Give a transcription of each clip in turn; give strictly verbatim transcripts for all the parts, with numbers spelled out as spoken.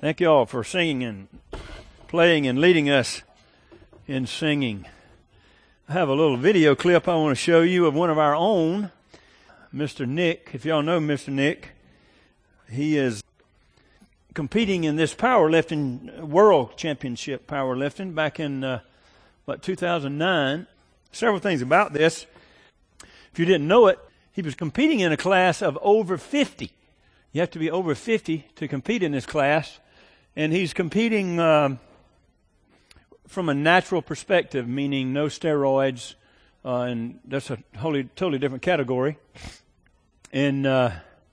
Thank you all for singing and playing and leading us in singing. I have a little video clip I want to show you of one of our own, Mister Nick. If y'all know Mister Nick, he is competing in this powerlifting, world championship powerlifting back in, uh, what, two thousand nine. Several things about this. If you didn't know it, he was competing in a class of over fifty. You have to be over fifty to compete in this class. And he's competing um, from a natural perspective, meaning no steroids, uh, and that's a wholly, totally different category. And uh,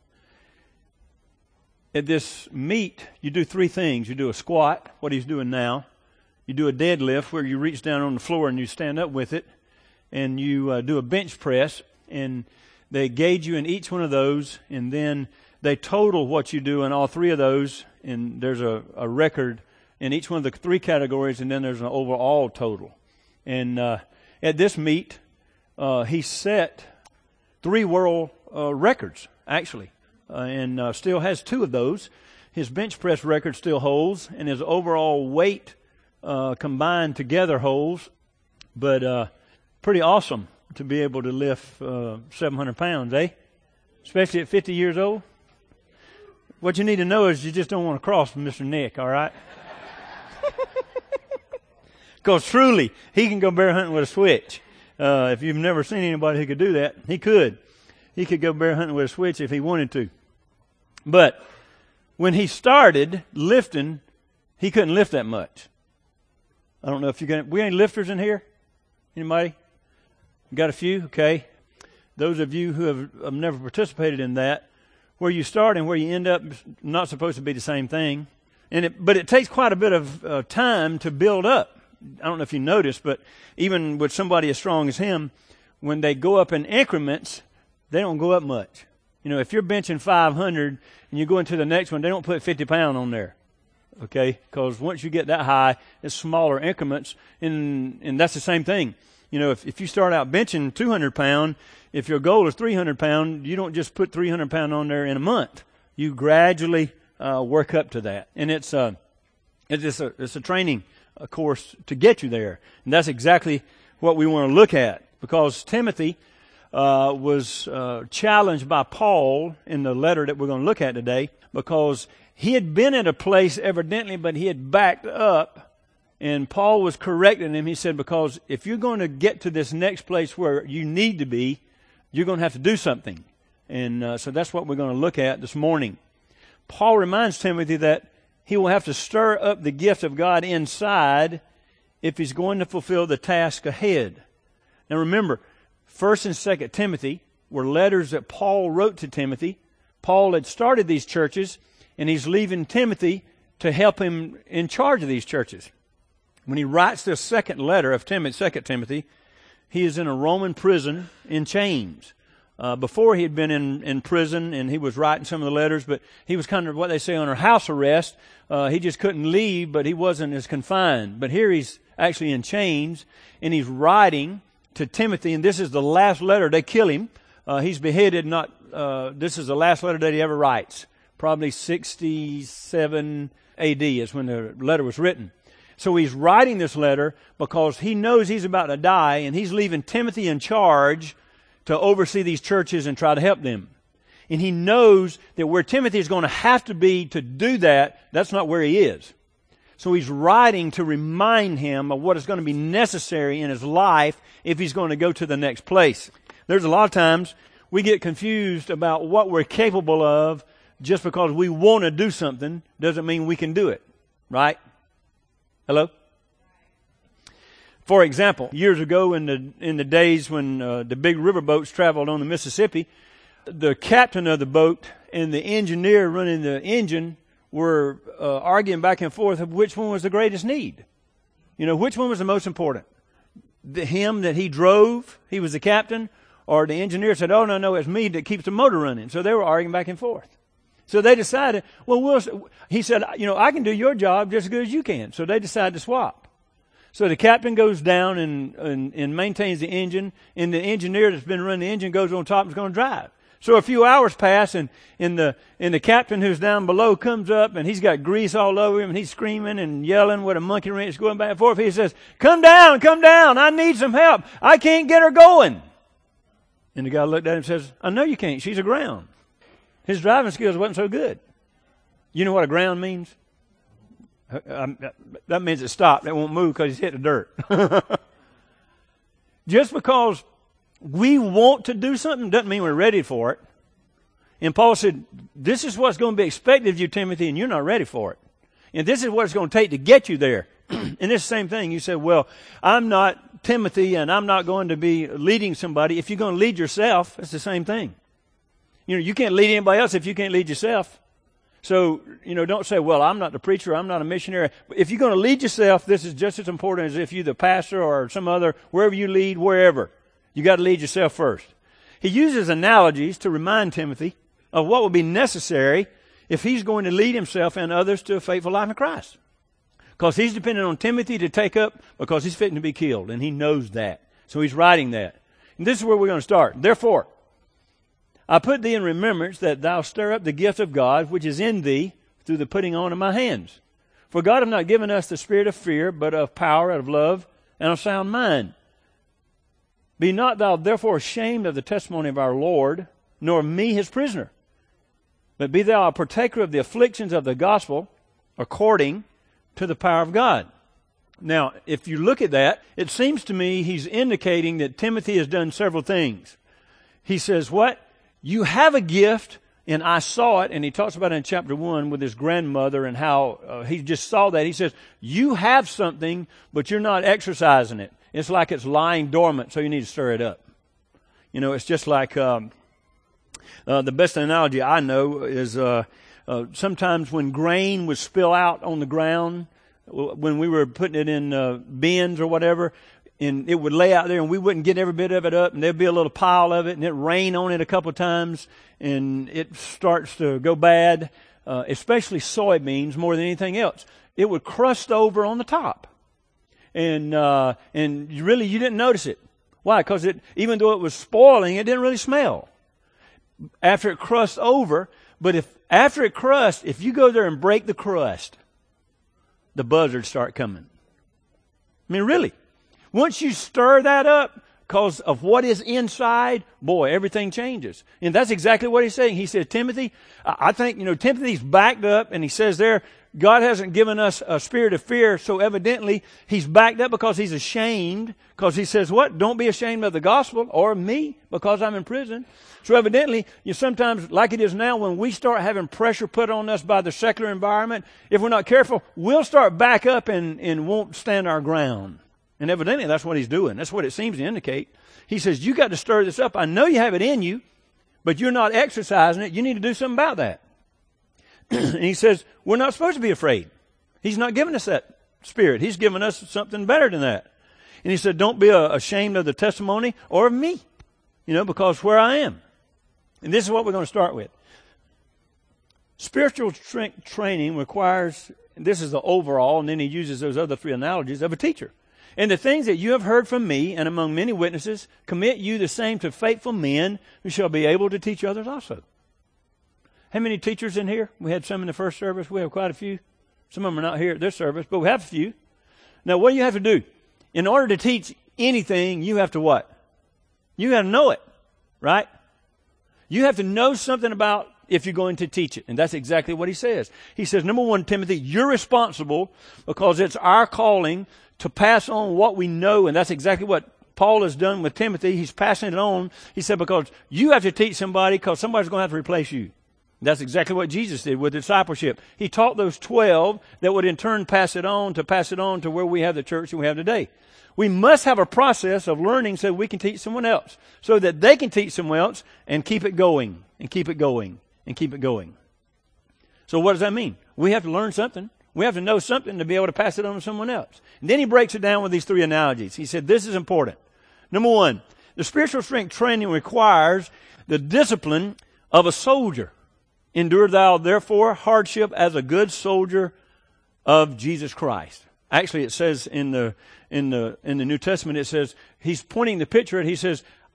at this meet, you do three things. You do a squat, what he's doing now. You do a deadlift, where you reach down on the floor and you stand up with it. And you uh, do a bench press, and they gauge you in each one of those, and then they total what you do in all three of those, and there's a, a record in each one of the three categories, and then there's an overall total. And uh, at this meet, uh, he set three world uh, records, actually, uh, and uh, still has two of those. His bench press record still holds, and his overall weight uh, combined together holds, but uh, pretty awesome to be able to lift uh, seven hundred pounds, eh? Especially at fifty years old. What you need to know is you just don't want to cross from Mister Nick, all right? Because truly, he can go bear hunting with a switch. Uh, if you've never seen anybody who could do that, he could. He could go bear hunting with a switch if he wanted to. But when he started lifting, he couldn't lift that much. I don't know if you're going to... We any lifters in here? Anybody? Got a few? Okay. Those of you who have, have never participated in that, where you start and where you end up not supposed to be the same thing. And it, but it takes quite a bit of uh, time to build up. I don't know if you noticed, but even with somebody as strong as him, when they go up in increments, they don't go up much. You know, if you're benching five hundred and you go into the next one, they don't put fifty pounds on there. Okay? Because once you get that high, it's smaller increments. And, and that's the same thing. You know, if, if you start out benching two hundred pounds, if your goal is three hundred pounds, you don't just put three hundred pounds on there in a month. You gradually uh, work up to that. And it's, uh, it's, just a, it's a training a course to get you there. And that's exactly what we want to look at. Because Timothy uh, was uh, challenged by Paul in the letter that we're going to look at today, because he had been at a place evidently, but he had backed up. And Paul was correcting him. He said, because if you're going to get to this next place where you need to be, you're going to have to do something. And uh, so that's what we're going to look at this morning. Paul reminds Timothy that he will have to stir up the gift of God inside if he's going to fulfill the task ahead. Now remember, First and Second Timothy were letters that Paul wrote to Timothy. Paul had started these churches, and he's leaving Timothy to help him in charge of these churches. When he writes this second letter of Timothy, Second Timothy, he is in a Roman prison in chains. Uh, before he had been in, in prison, and he was writing some of the letters, but he was kind of what they say under house arrest. Uh, he just couldn't leave, but he wasn't as confined. But here he's actually in chains, and he's writing to Timothy, and this is the last letter. They kill him. Uh, he's beheaded. Not. Uh, this is the last letter that he ever writes. Probably sixty-seven A D is when the letter was written. So he's writing this letter because he knows he's about to die, and he's leaving Timothy in charge to oversee these churches and try to help them. And he knows that where Timothy is going to have to be to do that, that's not where he is. So he's writing to remind him of what is going to be necessary in his life if he's going to go to the next place. There's a lot of times we get confused about what we're capable of. Just because we want to do something doesn't mean we can do it, right? Hello? For example, years ago in the in the days when uh, the big river boats traveled on the Mississippi, the captain of the boat and the engineer running the engine were uh, arguing back and forth of which one was the greatest need. You know, which one was the most important? The him that he drove, he was the captain, or the engineer said, oh, no, no, it's me that keeps the motor running. So they were arguing back and forth. So they decided, well, we'll, he said, you know, I can do your job just as good as you can. So they decided to swap. So the captain goes down and, and, and maintains the engine, and the engineer that's been running the engine goes on top and is going to drive. So a few hours pass, and, and the and the captain who's down below comes up, and he's got grease all over him, and he's screaming and yelling with a monkey wrench going back and forth. He says, "Come down, come down. I need some help. I can't get her going." And the guy looked at him and says, "I know you can't. She's aground." His driving skills wasn't so good. You know what aground means? That means it stopped. It won't move because he's hit the dirt. Just because we want to do something doesn't mean we're ready for it. And Paul said, this is what's going to be expected of you, Timothy, and you're not ready for it. And this is what it's going to take to get you there. And it's the same thing. You said, well, I'm not Timothy, and I'm not going to be leading somebody. If you're going to lead yourself, it's the same thing. You know, you can't lead anybody else if you can't lead yourself. So, you know, don't say, well, I'm not the preacher, I'm not a missionary. If you're going to lead yourself, this is just as important as if you're the pastor or some other, wherever you lead, wherever. You got to lead yourself first. He uses analogies to remind Timothy of what will be necessary if he's going to lead himself and others to a faithful life in Christ. Because he's dependent on Timothy to take up because he's fitting to be killed, and he knows that. So he's writing that. And this is where we're going to start. Therefore, I put thee in remembrance that thou stir up the gift of God which is in thee through the putting on of my hands. For God hath not given us the spirit of fear, but of power, of love, and of sound mind. Be not thou therefore ashamed of the testimony of our Lord, nor me his prisoner. But be thou a partaker of the afflictions of the gospel, according to the power of God. Now, if you look at that, it seems to me he's indicating that Timothy has done several things. He says, what? You have a gift, and I saw it, and he talks about it in chapter one with his grandmother and how uh, he just saw that. He says, you have something, but you're not exercising it. It's like it's lying dormant, so you need to stir it up. You know, it's just like um, uh, the best analogy I know is uh, uh, sometimes when grain would spill out on the ground, when we were putting it in uh, bins or whatever, and it would lay out there, and we wouldn't get every bit of it up, and there'd be a little pile of it, and it'd rain on it a couple of times, and it starts to go bad, uh, especially soybeans more than anything else. It would crust over on the top. And uh, and you really, you didn't notice it. Why? Because it, even though it was spoiling, it didn't really smell after it crust over. But if after it crust, if you go there and break the crust, the buzzards start coming. I mean, really. Once you stir that up, because of what is inside, boy, everything changes. And that's exactly what he's saying. He said, Timothy, I think, you know, Timothy's backed up, and he says there, God hasn't given us a spirit of fear, so evidently he's backed up because he's ashamed, because he says, what? Don't be ashamed of the gospel or me because I'm in prison. So evidently, you sometimes, like it is now, when we start having pressure put on us by the secular environment, if we're not careful, we'll start back up and, and won't stand our ground. And evidently that's what he's doing. That's what it seems to indicate. He says, you got to stir this up. I know you have it in you, but you're not exercising it. You need to do something about that. And he says, we're not supposed to be afraid. He's not giving us that spirit. He's given us something better than that. And he said, don't be uh, ashamed of the testimony or of me, you know, because where I am. And this is what we're going to start with. Spiritual strength training requires, and this is the overall, and then he uses those other three analogies of a teacher. And the things that you have heard from me and among many witnesses, commit you the same to faithful men who shall be able to teach others also. How many teachers in here? We had some in the first service. We have quite a few. Some of them are not here at this service, but we have a few. Now, what do you have to do? In order to teach anything, you have to what? You have to know it, right? You have to know something about if you're going to teach it. And that's exactly what he says. He says, number one, Timothy, you're responsible because it's our calling to pass on what we know. And that's exactly what Paul has done with Timothy. He's passing it on. He said, because you have to teach somebody because somebody's going to have to replace you. That's exactly what Jesus did with discipleship. He taught those twelve that would in turn pass it on to pass it on to where we have the church that we have today. We must have a process of learning so we can teach someone else, so that they can teach someone else and keep it going and keep it going and keep it going. So what does that mean? We have to learn something. We have to know something to be able to pass it on to someone else. And then he breaks it down with these three analogies. He said, this is important. Number one, the spiritual strength training requires the discipline of a soldier. Endure thou therefore hardship as a good soldier of Jesus Christ. Actually, it says in the in the in the New Testament, it says he's pointing the picture, and he says,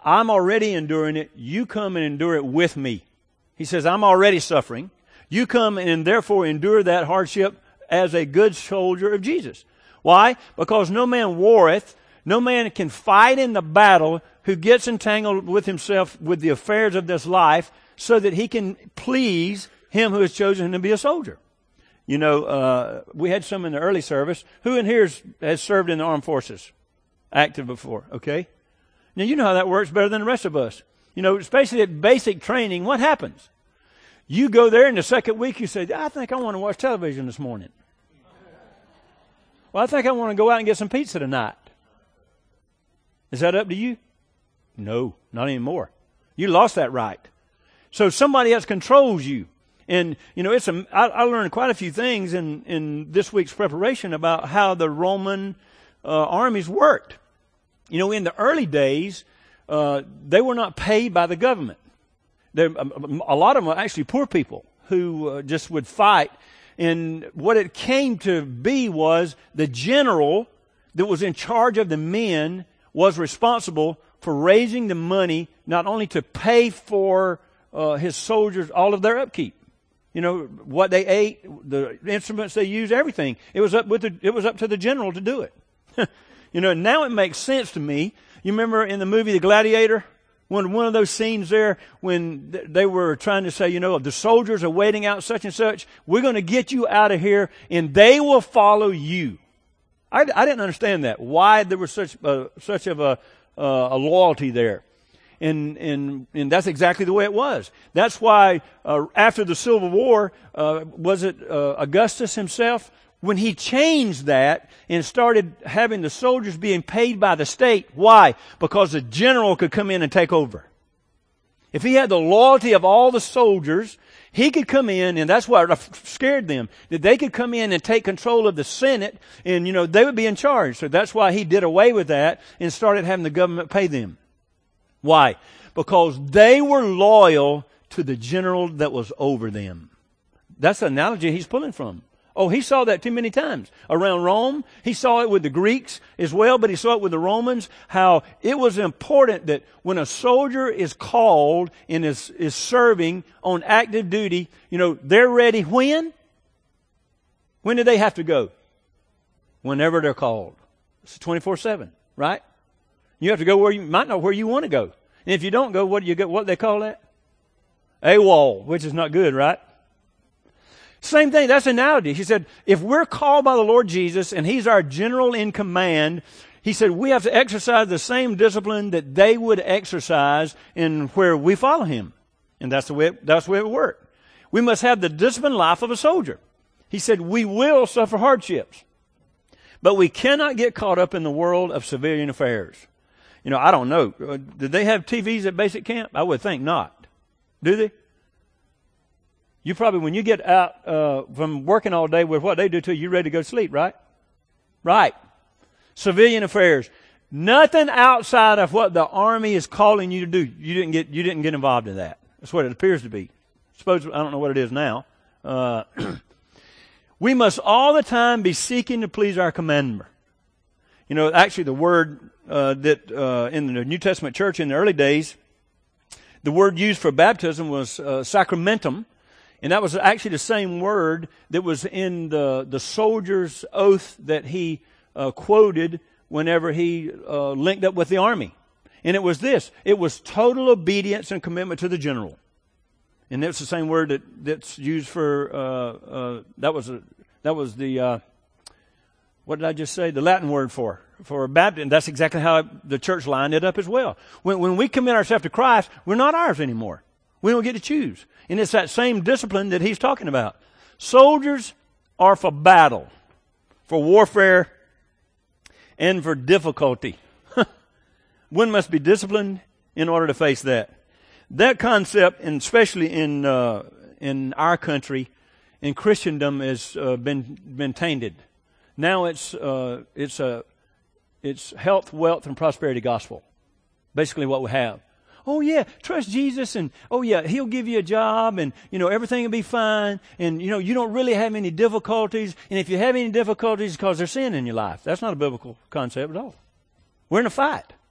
I'm already enduring it. You come and endure it with me. He says, I'm already suffering. You come and therefore endure that hardship as a good soldier of Jesus. Why? Because no man warreth, no man can fight in the battle who gets entangled with himself with the affairs of this life so that he can please him who has chosen him to be a soldier. You know, uh, we had some in the early service. Who in here has, has served in the armed forces? Active before, okay? Now, you know how that works better than the rest of us. You know, especially at basic training, what happens? You go there in the second week, you say, I think I want to watch television this morning. Well, I think I want to go out and get some pizza tonight. Is that up to you? No, not anymore. You lost that right. So somebody else controls you. And, you know, it's a, I, I learned quite a few things in, in this week's preparation about how the Roman uh, armies worked. You know, in the early days, uh, they were not paid by the government. There, a, a lot of them were actually poor people who uh, just would fight. And what it came to be was the general that was in charge of the men was responsible for raising the money not only to pay for uh, his soldiers all of their upkeep. You know, what they ate, the instruments they used, everything. It was up with the, it was up to the general to do it. You know, now it makes sense to me. You remember in the movie The Gladiator, when one of those scenes there when th- they were trying to say, you know, the soldiers are waiting out such and such. We're going to get you out of here, and they will follow you. I, I didn't understand that. Why there was such uh, such of a uh, a loyalty there. And, and, and that's exactly the way it was. That's why uh, after the Civil War, uh, was it uh, Augustus himself, when he changed that and started having the soldiers being paid by the state. Why? Because the general could come in and take over. If he had the loyalty of all the soldiers, he could come in, and that's what scared them, that they could come in and take control of the Senate, and, you know, they would be in charge. So that's why he did away with that and started having the government pay them. Why? Because they were loyal to the general that was over them. That's the analogy he's pulling from. Oh, he saw that too many times. Around Rome, he saw it with the Greeks as well, but he saw it with the Romans, how it was important that when a soldier is called and is, is serving on active duty, you know, they're ready when? When do they have to go? Whenever they're called. It's twenty-four seven, right? You have to go where you might know where you want to go. And if you don't go, what do you get? What do they call that? AWOL, which is not good, right? Same thing. That's an analogy. He said, if we're called by the Lord Jesus and He's our general in command, He said we have to exercise the same discipline that they would exercise in where we follow Him. And that's the way it, that's the way it worked. We must have the disciplined life of a soldier. He said we will suffer hardships, but we cannot get caught up in the world of civilian affairs. You know, I don't know. Uh, did they have T Vs at basic camp? I would think not. Do they? You probably, when you get out uh, from working all day with what they do to you, you're ready to go to sleep, right? Right. Civilian affairs. Nothing outside of what the Army is calling you to do. You didn't get, you didn't get involved in that. That's what it appears to be. Suppose, I don't know what it is now. Uh, we must all the time be seeking to please our commander. You know, actually the word uh, that uh, in the New Testament church in the early days, the word used for baptism was uh, sacramentum. And that was actually the same word that was in the, the soldier's oath that he uh, quoted whenever he uh, linked up with the army. And it was this. It was total obedience and commitment to the general. And that's the same word that, that's used for, uh, uh, that was a, that was the, uh, what did I just say? The Latin word for, for baptism. That's exactly how the church lined it up as well. When, when we commit ourselves to Christ, we're not ours anymore. We don't get to choose. And it's that same discipline that he's talking about. Soldiers are for battle, for warfare, and for difficulty. One must be disciplined in order to face that. That concept, and especially in uh, in our country, in Christendom, has uh, been been tainted. Now it's uh, it's a it's health, wealth, and prosperity gospel. Basically, what we have. Oh yeah, trust Jesus, and oh yeah, He'll give you a job, and you know everything will be fine, and you know you don't really have any difficulties, and if you have any difficulties, it's because there's sin in your life. That's not a biblical concept at all. We're in a fight.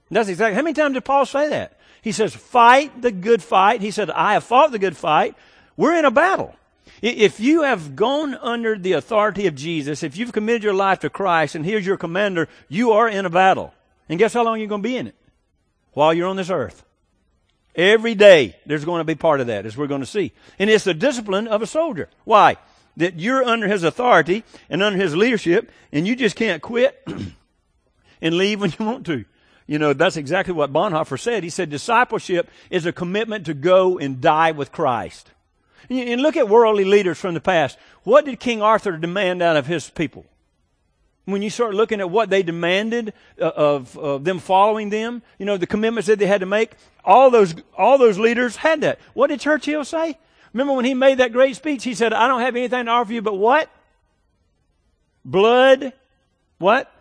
That's exactly, how many times did Paul say that? He says, fight the good fight. He said, I have fought the good fight. We're in a battle. If you have gone under the authority of Jesus, if you've committed your life to Christ and here's your commander, you are in a battle. And guess how long you're going to be in it? While you're on this earth. Every day there's going to be part of that, as we're going to see. And it's the discipline of a soldier. Why? That you're under his authority and under his leadership, and you just can't quit and leave when you want to. You know, that's exactly what Bonhoeffer said. He said discipleship is a commitment to go and die with Christ. And look at worldly leaders from the past. What did King Arthur demand out of his people? When you start looking at what they demanded of, of them following them, you know, the commitments that they had to make, all those, all those leaders had that. What did Churchill say? Remember when he made that great speech, he said, I don't have anything to offer you but what? Blood. What?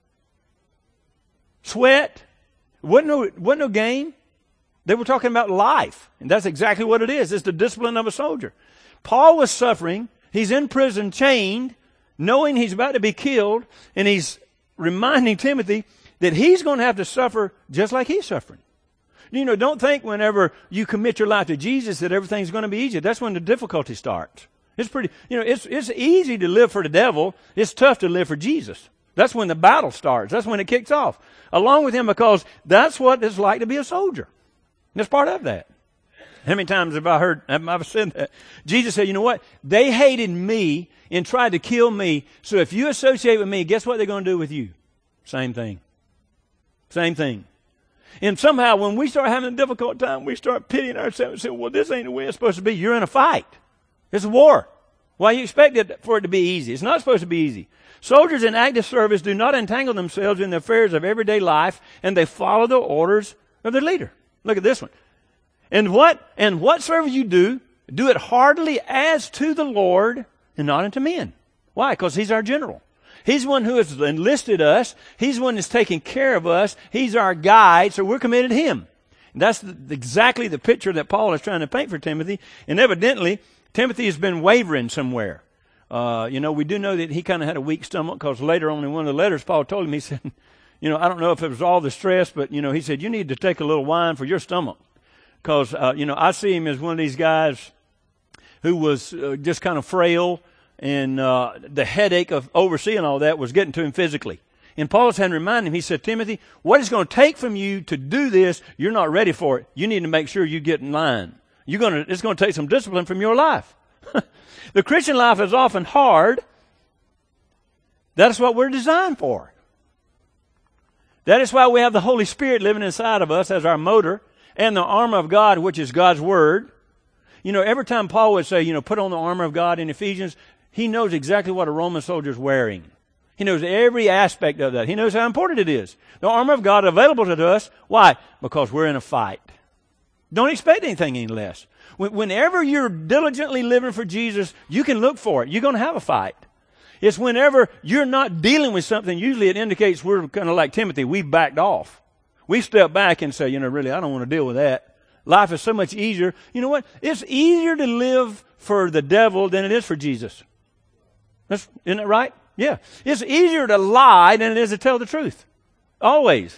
Sweat. Wasn't no, wasn't no game. They were talking about life. And that's exactly what it is. It's the discipline of a soldier. Paul was suffering. He's in prison, chained, knowing he's about to be killed. And he's reminding Timothy that he's going to have to suffer just like he's suffering. You know, don't think whenever you commit your life to Jesus that everything's going to be easy. That's when the difficulty starts. It's pretty, you know, it's, it's easy to live for the devil. It's tough to live for Jesus. That's when the battle starts. That's when it kicks off. Along with him, because that's what it's like to be a soldier. That's part of that. How many times have I heard, have I said that? Jesus said, you know what? They hated me and tried to kill me. So if you associate with me, guess what they're going to do with you? Same thing. Same thing. And somehow when we start having a difficult time, we start pitying ourselves and say, well, this ain't the way it's supposed to be. You're in a fight. It's a war. Why you expect it for it to be easy? It's not supposed to be easy. Soldiers in active service do not entangle themselves in the affairs of everyday life, and they follow the orders of their leader. Look at this one. And what, and whatsoever you do, do it heartily as to the Lord and not unto men. Why? Because He's our general. He's one who has enlisted us. He's one that's taking care of us. He's our guide, so we're committed to Him. And that's the, exactly the picture that Paul is trying to paint for Timothy. And evidently, Timothy has been wavering somewhere. Uh, you know, we do know that he kind of had a weak stomach because later on in one of the letters, Paul told him, he said, you know, I don't know if it was all the stress, but, you know, he said, you need to take a little wine for your stomach. Because, uh, you know, I see him as one of these guys who was uh, just kind of frail, and uh, the headache of overseeing all that was getting to him physically. And Paul's had to remind him, he said, Timothy, what it's going to take from you to do this, you're not ready for it. You need to make sure you get in line. You're going to, it's going to take some discipline from your life. The Christian life is often hard. That's what we're designed for. That is why we have the Holy Spirit living inside of us as our motor, and the armor of God, which is God's Word. You know, every time Paul would say, you know, put on the armor of God in Ephesians, he knows exactly what a Roman soldier is wearing. He knows every aspect of that. He knows how important it is. The armor of God available to us. Why? Because we're in a fight. Don't expect anything any less. Whenever you're diligently living for Jesus, you can look for it. You're going to have a fight. It's whenever you're not dealing with something, usually it indicates we're kind of like Timothy. We've backed off. We step back and say, you know, really, I don't want to deal with that. Life is so much easier. You know what? It's easier to live for the devil than it is for Jesus. That's, isn't that right? Yeah. It's easier to lie than it is to tell the truth. Always.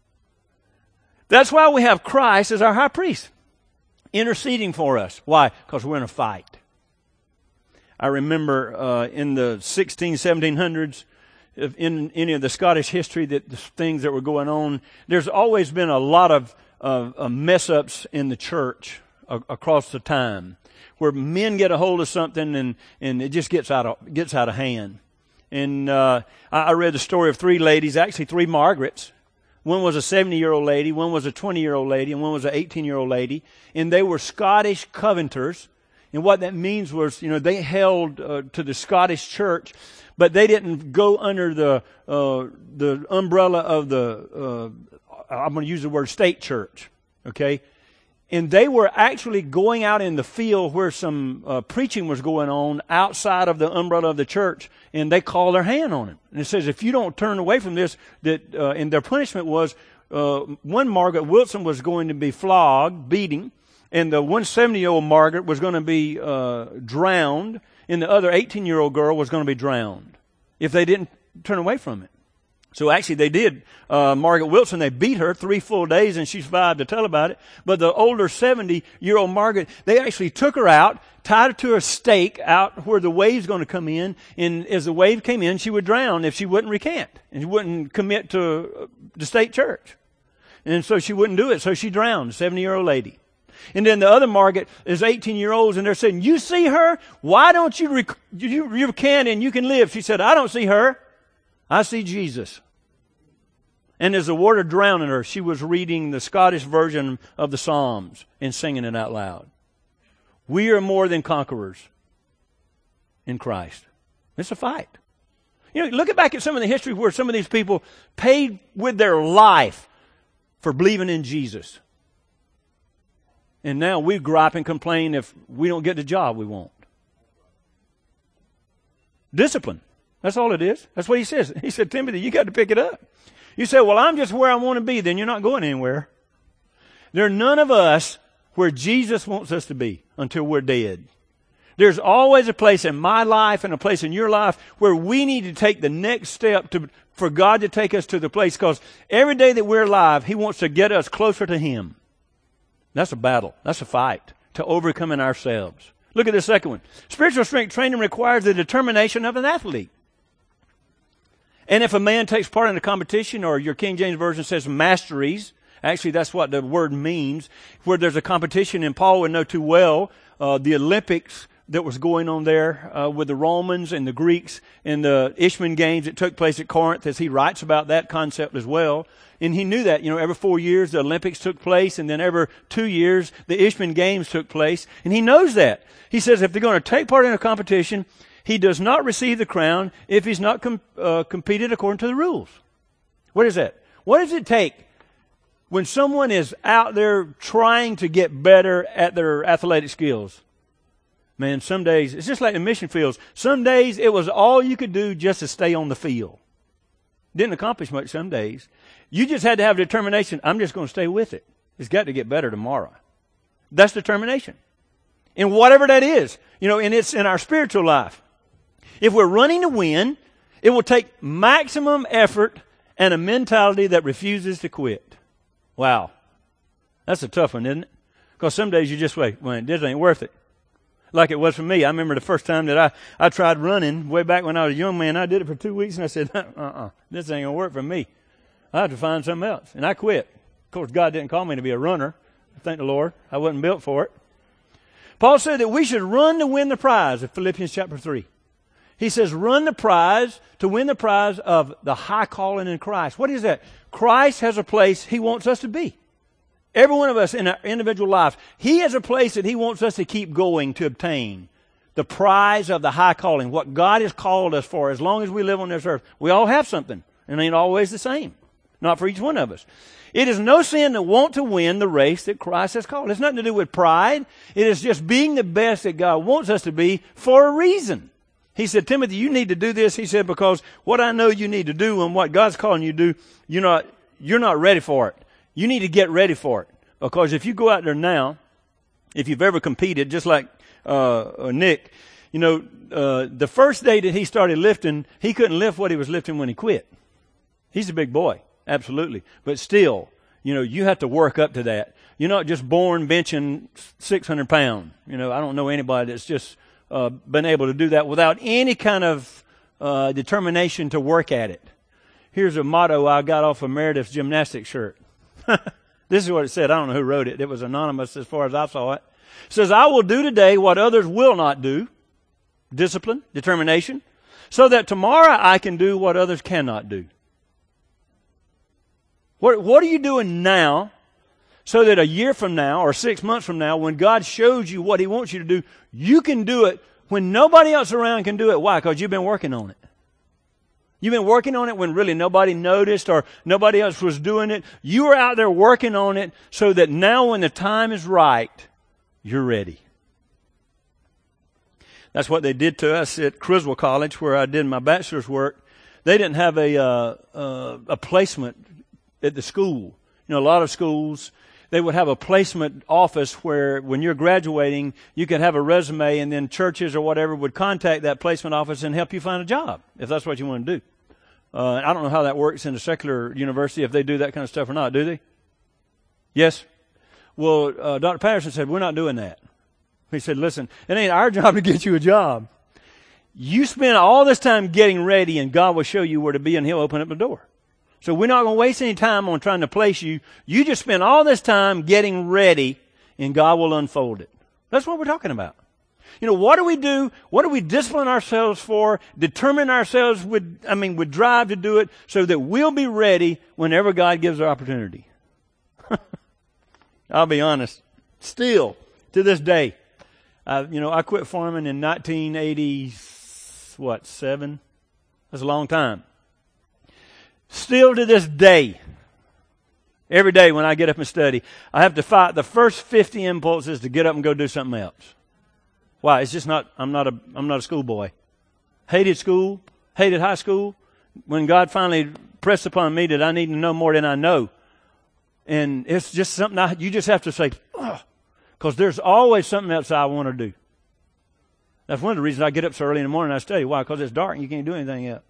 That's why we have Christ as our high priest, interceding for us. Why? Because we're in a fight. I remember uh, in the sixteen, seventeen hundreds, in any of the Scottish history, that the things that were going on, there's always been a lot of uh, uh, mess-ups in the church uh, across the time, where men get a hold of something and, and it just gets out of gets out of hand. And uh, I, I read the story of three ladies, actually three Margarets. One was a seventy-year-old lady, one was a twenty-year-old lady, and one was an eighteen-year-old lady. And they were Scottish Covenanters. And what that means was, you know, they held uh, to the Scottish church, but they didn't go under the uh, the umbrella of the, uh, I'm going to use the word state church, okay? And they were actually going out in the field where some uh, preaching was going on outside of the umbrella of the church, and they called their hand on it. And it says, if you don't turn away from this, that uh, and their punishment was, uh, one Margaret Wilson was going to be flogged, beating, and the one seventy-year-old Margaret was going to be uh, drowned, and the other eighteen-year-old girl was going to be drowned if they didn't turn away from it. So actually they did. Uh, Margaret Wilson, they beat her three full days and she survived to tell about it. But the older seventy-year-old Margaret, they actually took her out, tied her to a stake out where the wave's going to come in. And as the wave came in, she would drown if she wouldn't recant and she wouldn't commit to the state church. And so she wouldn't do it. So she drowned, seventy-year-old lady. And then the other Margaret is eighteen-year-olds and they're saying, you see her? Why don't you, rec- you, you recant and you can live? She said, I don't see her. I see Jesus. And as the water drowned her, she was reading the Scottish version of the Psalms and singing it out loud. We are more than conquerors in Christ. It's a fight. You know, look back at some of the history where some of these people paid with their life for believing in Jesus. And now we gripe and complain if we don't get the job we want. Discipline. That's all it is. That's what he says. He said, Timothy, you got to pick it up. You say, well, I'm just where I want to be. Then you're not going anywhere. There are none of us where Jesus wants us to be until we're dead. There's always a place in my life and a place in your life where we need to take the next step to, for God to take us to the place, because every day that we're alive, He wants to get us closer to Him. That's a battle. That's a fight to overcoming ourselves. Look at the second one. Spiritual strength training requires the determination of an athlete. And if a man takes part in a competition, or your King James Version says masteries, actually that's what the word means, where there's a competition, and Paul would know too well uh, the Olympics that was going on there uh, with the Romans and the Greeks and the Isthmian Games that took place at Corinth, as he writes about that concept as well. And he knew that, you know, every four years the Olympics took place, and then every two years the Isthmian Games took place. And he knows that. He says if they're going to take part in a competition, he does not receive the crown if he's not com- uh, competed according to the rules. What is that? What does it take when someone is out there trying to get better at their athletic skills? Man, some days, it's just like the mission fields. Some days it was all you could do just to stay on the field. Didn't accomplish much some days. You just had to have determination. I'm just going to stay with it. It's got to get better tomorrow. That's determination. And whatever that is, you know, and it's in our spiritual life. If we're running to win, it will take maximum effort and a mentality that refuses to quit. Wow. That's a tough one, isn't it? Because some days you just wait, well, this ain't worth it. Like it was for me. I remember the first time that I, I tried running way back when I was a young man. I did it for two weeks and I said, uh-uh, this ain't going to work for me. I have to find something else. And I quit. Of course, God didn't call me to be a runner. Thank the Lord. I wasn't built for it. Paul said that we should run to win the prize of Philippians chapter three. He says, run the prize to win the prize of the high calling in Christ. What is that? Christ has a place He wants us to be. Every one of us in our individual lives, He has a place that He wants us to keep going to obtain. The prize of the high calling, what God has called us for as long as we live on this earth. We all have something, and it ain't always the same. Not for each one of us. It is no sin to want to win the race that Christ has called. It's nothing to do with pride. It is just being the best that God wants us to be for a reason. He said, Timothy, you need to do this. He said, because what I know you need to do and what God's calling you to do, you're not, you're not ready for it. You need to get ready for it. Because if you go out there now, if you've ever competed, just like uh, Nick, you know, uh, the first day that he started lifting, he couldn't lift what he was lifting when he quit. He's a big boy, absolutely. But still, you know, you have to work up to that. You're not just born benching six hundred pounds. You know, I don't know anybody that's just uh, been able to do that without any kind of uh, determination to work at it. Here's a motto I got off of Meredith's gymnastics shirt. This is what it said. I don't know who wrote it. It was anonymous as far as I saw it. It says, I will do today what others will not do. Discipline, determination. So that tomorrow I can do what others cannot do. What, what are you doing now so that a year from now or six months from now, when God shows you what He wants you to do, you can do it when nobody else around can do it? Why? Because you've been working on it. You've been working on it when really nobody noticed or nobody else was doing it. You were out there working on it so that now when the time is right, you're ready. That's what they did to us at Criswell College, where I did my bachelor's work. They didn't have a uh, uh, a placement at the school. You know, a lot of schools, they would have a placement office where when you're graduating, you could have a resume, and then churches or whatever would contact that placement office and help you find a job, if that's what you want to do. Uh, I don't know how that works in a secular university, if they do that kind of stuff or not, do they? Yes? Well, uh, Doctor Patterson said, we're not doing that. He said, listen, it ain't our job to get you a job. You spend all this time getting ready, and God will show you where to be, and He'll open up the door. So we're not going to waste any time on trying to place you. You just spend all this time getting ready, and God will unfold it. That's what we're talking about. You know, what do we do? What do we discipline ourselves for? Determine ourselves with, I mean, with drive to do it so that we'll be ready whenever God gives our opportunity. I'll be honest. Still, to this day, uh, you know, I quit farming in nineteen eighty, what, seven? That's a long time. Still to this day, every day when I get up and study, I have to fight the first fifty impulses to get up and go do something else. Why? It's just not, I'm not a, I'm not a schoolboy. Hated school, hated high school. When God finally pressed upon me that I need to know more than I know. And it's just something I, you just have to say, oh, because there's always something else I want to do. That's one of the reasons I get up so early in the morning and I study. Why? Because it's dark and you can't do anything yet.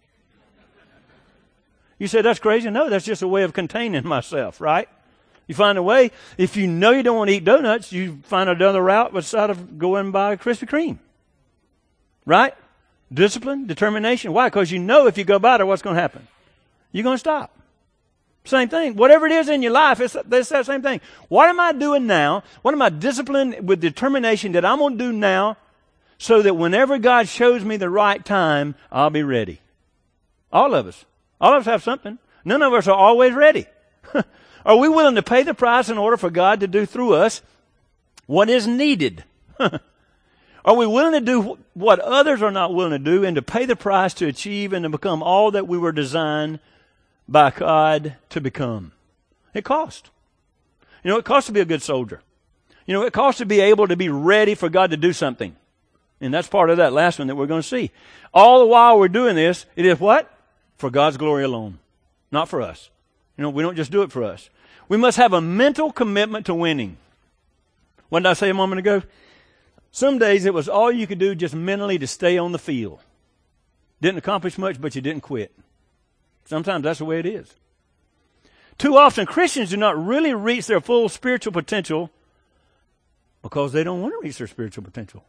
You say, that's crazy? No, that's just a way of containing myself, right? You find a way. If you know you don't want to eat donuts, you find another route beside of going by Krispy Kreme. Right? Discipline, determination. Why? Because you know if you go by there, what's going to happen? You're going to stop. Same thing. Whatever it is in your life, it's, it's that same thing. What am I doing now? What am I disciplined with determination that I'm going to do now so that whenever God shows me the right time, I'll be ready? All of us. All of us have something. None of us are always ready. Are we willing to pay the price in order for God to do through us what is needed? Are we willing to do what others are not willing to do and to pay the price to achieve and to become all that we were designed by God to become? It costs. You know, it costs to be a good soldier. You know, it costs to be able to be ready for God to do something. And that's part of that last one that we're going to see. All the while we're doing this, it is what? For God's glory alone. Not for us. You know, we don't just do it for us. We must have a mental commitment to winning. What did I say a moment ago? Some days it was all you could do just mentally to stay on the field. Didn't accomplish much, but you didn't quit. Sometimes that's the way it is. Too often Christians do not really reach their full spiritual potential because they don't want to reach their spiritual potential.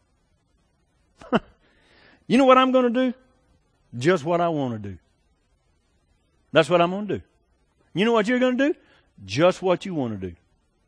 You know what I'm going to do? Just what I want to do. That's what I'm going to do. You know what you're going to do? Just what you want to do.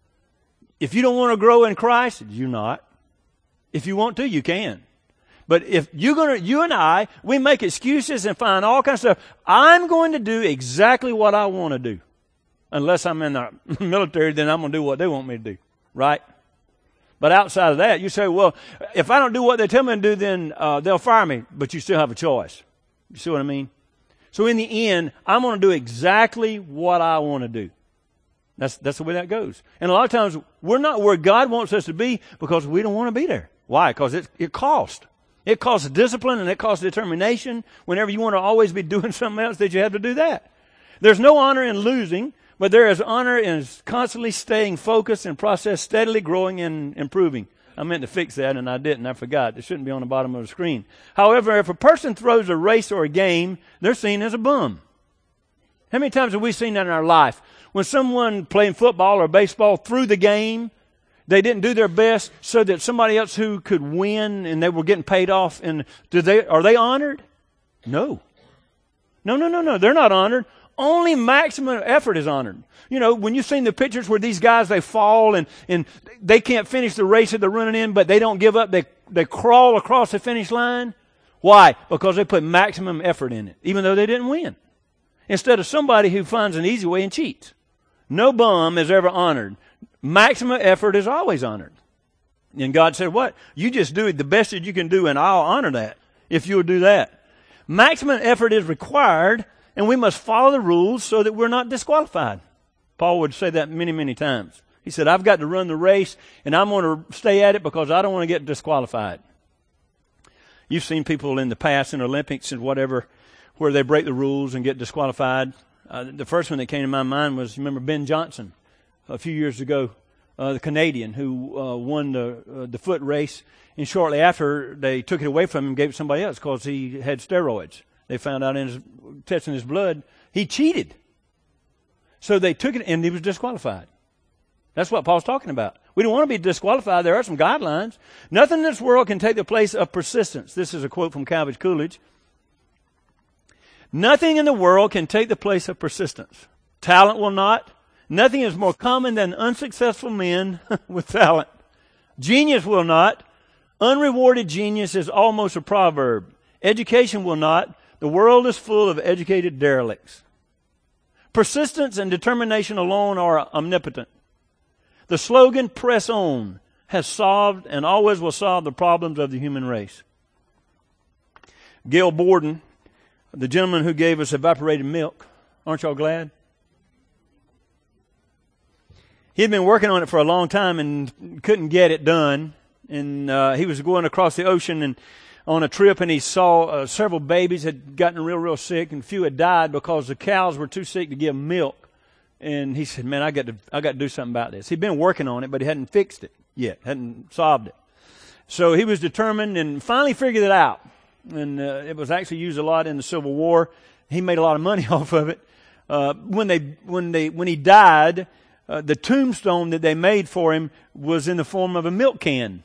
If you don't want to grow in Christ, you're not. If you want to, you can. But if you're going to, you and I, we make excuses and find all kinds of stuff. I'm going to do exactly what I want to do. Unless I'm in the military, then I'm going to do what they want me to do. Right? But outside of that, you say, well, if I don't do what they tell me to do, then uh, they'll fire me. But you still have a choice. You see what I mean? So in the end, I'm going to do exactly what I want to do. That's that's the way that goes. And a lot of times, we're not where God wants us to be because we don't want to be there. Why? Because it, it costs. It costs discipline and it costs determination. Whenever you want to always be doing something else, that you have to do that. There's no honor in losing, but there is honor in constantly staying focused and process steadily growing and improving. I meant to fix that, and I didn't. I forgot. It shouldn't be on the bottom of the screen. However, if a person throws a race or a game, they're seen as a bum. How many times have we seen that in our life? When someone playing football or baseball threw the game, they didn't do their best so that somebody else who could win and they were getting paid off. And do they, are they honored? No. No, no, no, no. They're not honored. Only maximum effort is honored. You know, when you've seen the pictures where these guys, they fall and, and they can't finish the race that they're running in, but they don't give up. They, they crawl across the finish line. Why? Because they put maximum effort in it, even though they didn't win. Instead of somebody who finds an easy way and cheats. No bum is ever honored. Maximum effort is always honored. And God said, what? You just do it the best that you can do, and I'll honor that if you'll do that. Maximum effort is required, and we must follow the rules so that we're not disqualified. Paul would say that many, many times. He said, I've got to run the race, and I'm going to stay at it because I don't want to get disqualified. You've seen people in the past in Olympics and whatever where they break the rules and get disqualified. Uh, the first one that came to my mind was, remember Ben Johnson a few years ago, uh, the Canadian who uh, won the uh, the foot race. And shortly after, they took it away from him and gave it to somebody else because he had steroids. They found out in his testing his blood. He cheated. So they took it and he was disqualified. That's what Paul's talking about. We don't want to be disqualified. There are some guidelines. Nothing in this world can take the place of persistence. This is a quote from Calvin Coolidge. Nothing in the world can take the place of persistence. Talent will not. Nothing is more common than unsuccessful men with talent. Genius will not. Unrewarded genius is almost a proverb. Education will not. The world is full of educated derelicts. Persistence and determination alone are omnipotent. The slogan, press on, has solved and always will solve the problems of the human race. Gail Borden, the gentleman who gave us evaporated milk, aren't y'all glad? He had been working on it for a long time and couldn't get it done. And uh, he was going across the ocean and on a trip, and he saw uh, several babies had gotten real, real sick, and a few had died because the cows were too sick to give milk. And he said, man, I got to, I got to do something about this. He'd been working on it, but he hadn't fixed it yet, hadn't solved it. So he was determined and finally figured it out. And uh, it was actually used a lot in the Civil War. He made a lot of money off of it. Uh, when they, when they, when he died, uh, the tombstone that they made for him was in the form of a milk can.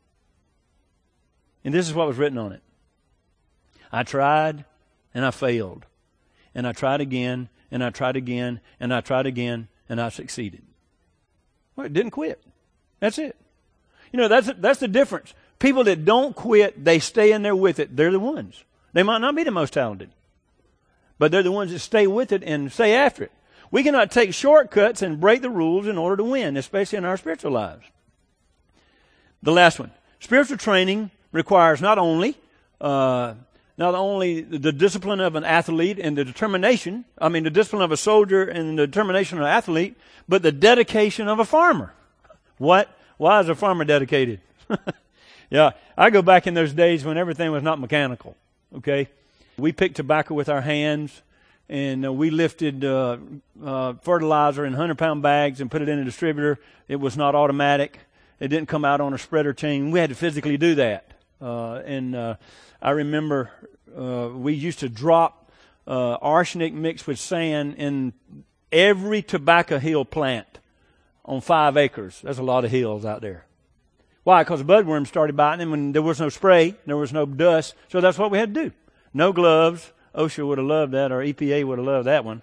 And this is what was written on it. I tried and I failed. And I tried again. And I tried again, and I tried again, and I succeeded. Well, it didn't quit. That's it. You know, that's that's the difference. People that don't quit, they stay in there with it. They're the ones. They might not be the most talented, but they're the ones that stay with it and stay after it. We cannot take shortcuts and break the rules in order to win, especially in our spiritual lives. The last one. Spiritual training requires not only... Uh, Not only the discipline of an athlete and the determination, I mean the discipline of a soldier and the determination of an athlete, but the dedication of a farmer. What? Why is a farmer dedicated? Yeah, I go back in those days when everything was not mechanical, okay? We picked tobacco with our hands, and uh, we lifted uh, uh, fertilizer in one hundred pound bags and put it in a distributor. It was not automatic. It didn't come out on a spreader chain. We had to physically do that. Uh, and... Uh, I remember uh, we used to drop uh, arsenic mixed with sand in every tobacco hill plant on five acres. That's a lot of hills out there. Why? Because budworms started biting them and there was no spray, there was no dust, so that's what we had to do. No gloves. OSHA would have loved that, or E P A would have loved that one.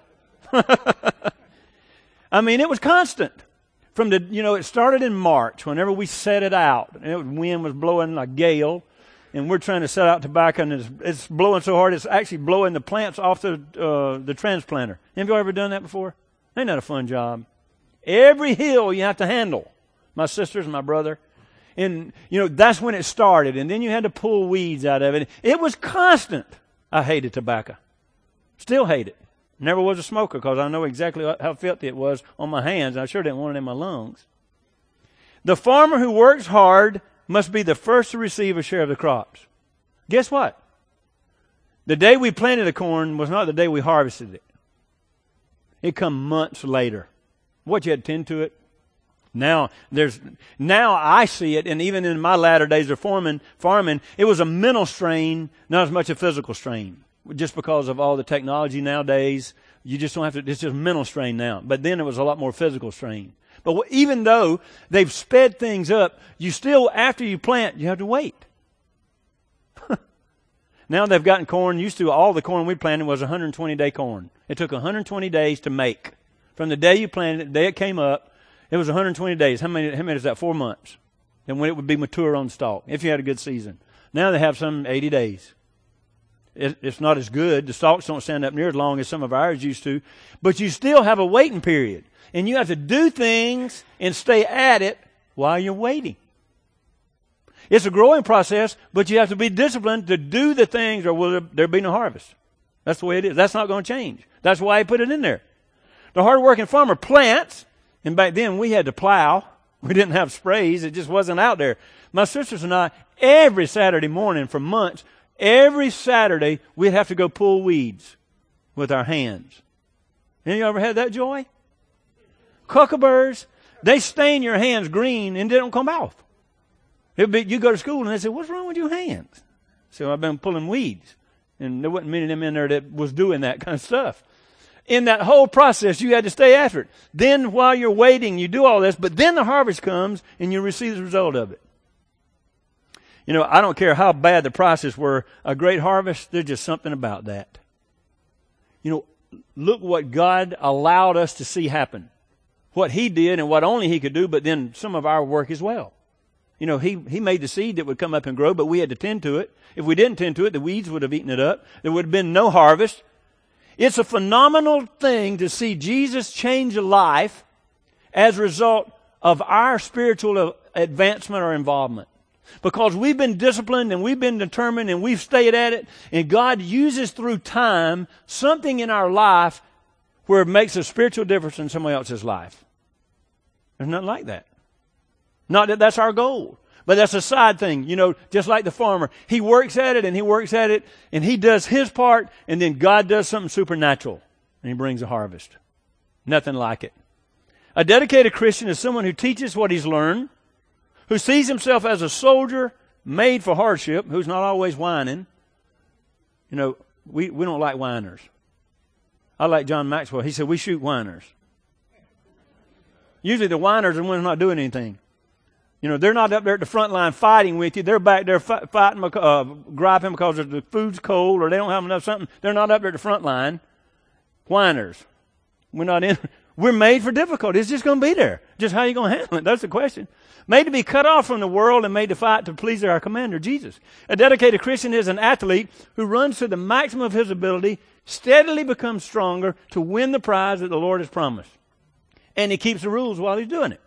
I mean, it was constant. From the, you know, it started in March whenever we set it out. And it, wind was blowing like gale. And we're trying to set out tobacco, and it's, it's blowing so hard it's actually blowing the plants off the uh, the transplanter. Have you ever done that before? Ain't that a fun job? Every hill you have to handle. My sisters and my brother. And, you know, that's when it started. And then you had to pull weeds out of it. It was constant. I hated tobacco. Still hate it. Never was a smoker because I know exactly how filthy it was on my hands. I sure didn't want it in my lungs. The farmer who works hard must be the first to receive a share of the crops. Guess what? The day we planted the corn was not the day we harvested it. It come months later. What, you had to tend to it? Now there's now I see it, and even in my latter days of farming, farming, it was a mental strain, not as much a physical strain. Just because of all the technology nowadays, you just don't have to. It's just mental strain now. But then it was a lot more physical strain. But even though they've sped things up, you still, after you plant, you have to wait. Now they've gotten corn. Used to, all the corn we planted was one hundred twenty day corn. It took one hundred twenty days to make. From the day you planted it, the day it came up, it was one hundred twenty days. How many, how many is that? Four months. And when it would be mature on stalk, if you had a good season. Now they have some eighty days. It, it's not as good. The stalks don't stand up near as long as some of ours used to. But you still have a waiting period. And you have to do things and stay at it while you're waiting. It's a growing process, but you have to be disciplined to do the things or will there be no harvest. That's the way it is. That's not going to change. That's why he put it in there. The hard-working farmer plants, and back then we had to plow. We didn't have sprays. It just wasn't out there. My sisters and I, every Saturday morning for months, every Saturday we'd have to go pull weeds with our hands. Any of you ever had that joy? Cucumber's, they stain your hands green and they don't come off. It'd be, you go to school and they say, what's wrong with your hands? So I've been pulling weeds. And there wasn't many of them in there that was doing that kind of stuff. In that whole process, you had to stay after it. Then while you're waiting, you do all this, but then the harvest comes and you receive the result of it. You know, I don't care how bad the prices were, a great harvest, there's just something about that. You know, look what God allowed us to see happen. What He did and what only He could do, but then some of our work as well. You know, He, he made the seed that would come up and grow, but we had to tend to it. If we didn't tend to it, the weeds would have eaten it up. There would have been no harvest. It's a phenomenal thing to see Jesus change a life as a result of our spiritual advancement or involvement. Because we've been disciplined and we've been determined and we've stayed at it, and God uses through time something in our life where it makes a spiritual difference in somebody else's life. There's nothing like that. Not that that's our goal, but that's a side thing. You know, just like the farmer. He works at it and he works at it and he does his part, and then God does something supernatural and He brings a harvest. Nothing like it. A dedicated Christian is someone who teaches what he's learned, who sees himself as a soldier made for hardship, who's not always whining. You know, we, we don't like whiners. I like John Maxwell. He said, we shoot whiners. Usually the whiners are the ones not doing anything. You know, they're not up there at the front line fighting with you. They're back there fi- fighting, uh, griping because the food's cold or they don't have enough something. They're not up there at the front line. Whiners. We're not in. We're made for difficulty. It's just going to be there. Just how are you going to handle it? That's the question. Made to be cut off from the world and made to fight to please our commander, Jesus. A dedicated Christian is an athlete who runs to the maximum of his ability, steadily becomes stronger to win the prize that the Lord has promised. And he keeps the rules while he's doing it.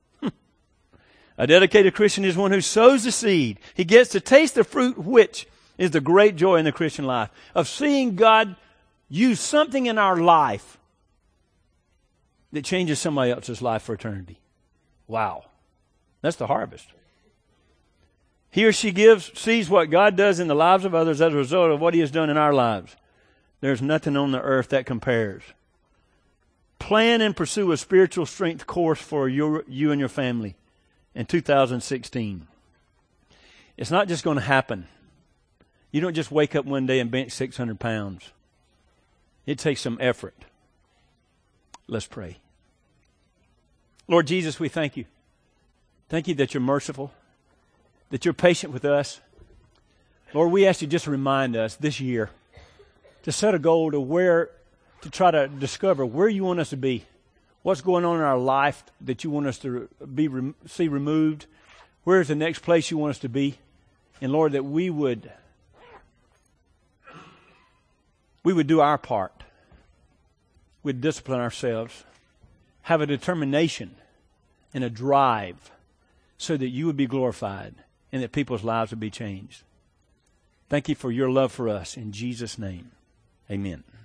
A dedicated Christian is one who sows the seed. He gets to taste the fruit, which is the great joy in the Christian life, of seeing God use something in our life that changes somebody else's life for eternity. Wow. That's the harvest. He or she gives, sees what God does in the lives of others as a result of what He has done in our lives. There's nothing on the earth that compares. Plan and pursue a spiritual strength course for your, you and your family in two thousand sixteen. It's not just going to happen. You don't just wake up one day and bench six hundred pounds. It takes some effort. Let's pray. Lord Jesus, we thank You. Thank You that You're merciful, that You're patient with us. Lord, we ask You just to remind us this year to set a goal to where, to try to discover where You want us to be. What's going on in our life that You want us to be see removed? Where's the next place You want us to be? And Lord, that we would we would do our part. We'd discipline ourselves, have a determination and a drive so that You would be glorified and that people's lives would be changed. Thank You for Your love for us. In Jesus' name, amen.